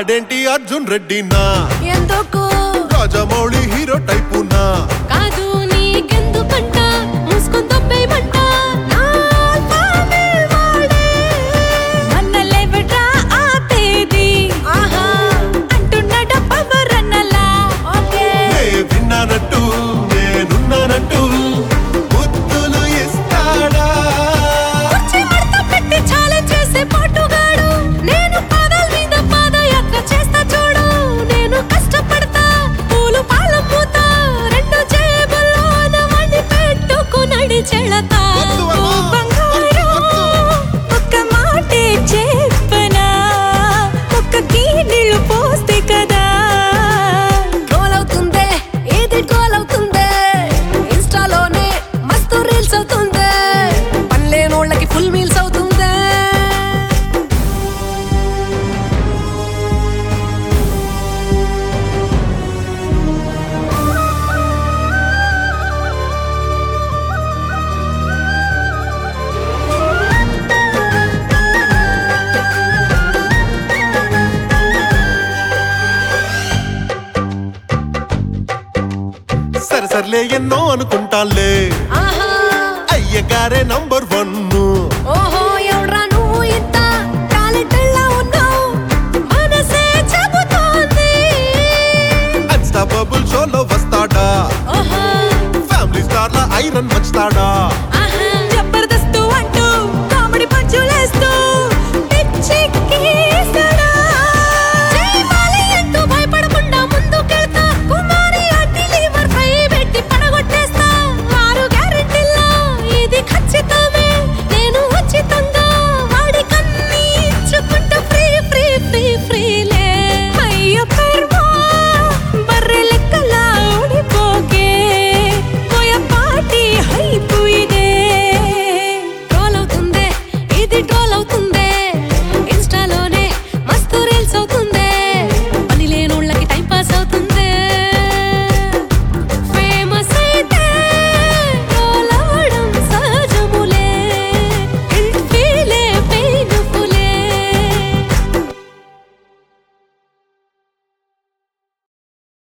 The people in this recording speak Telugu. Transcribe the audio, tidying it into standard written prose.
వాడేంటి అర్జున్ రెడ్డినా ఎందుకు రాజమౌళి హీరో టైపునా కాదు నీకెందుకంట ముసుకొని తప్పేమంట విన్నానట్టు నేనున్నానట్టు బుద్ధులు ఇస్తాడా పెట్టి ఛాలెంజ్ చేసే పాటుగాడు నేను పాదాల మీద పాదయాత్ర చేస్తా చూడు నేను కష్టపడతా పూలు పాలం పూతా రెండు జేబుల్లోన వండి పెట్టుకునడి చెడతా ఒక్క మాటే చెప్పనా ఒక్కకి నీళ్ళు పోస్తే కదా ఇన్స్టాలోనే మస్తు రీల్స్ అవుతుంది పనిలేనోళ్ళకి ఫుల్ మీల్స్ అవుతుంది సరే ఎన్నో అనుకుంటాలే అయ్యగారే నంబర్ 1 ఓహో ఎవడ్రా నువ్వు ఇంత టాలెంట్ లా ఉన్నావు మనసే చెబుతోంది అన్స్టాపబుల్ షోలో వస్తాడా ఫ్యామిలీ స్టార్ లా ఐరన్ వచ్చాడా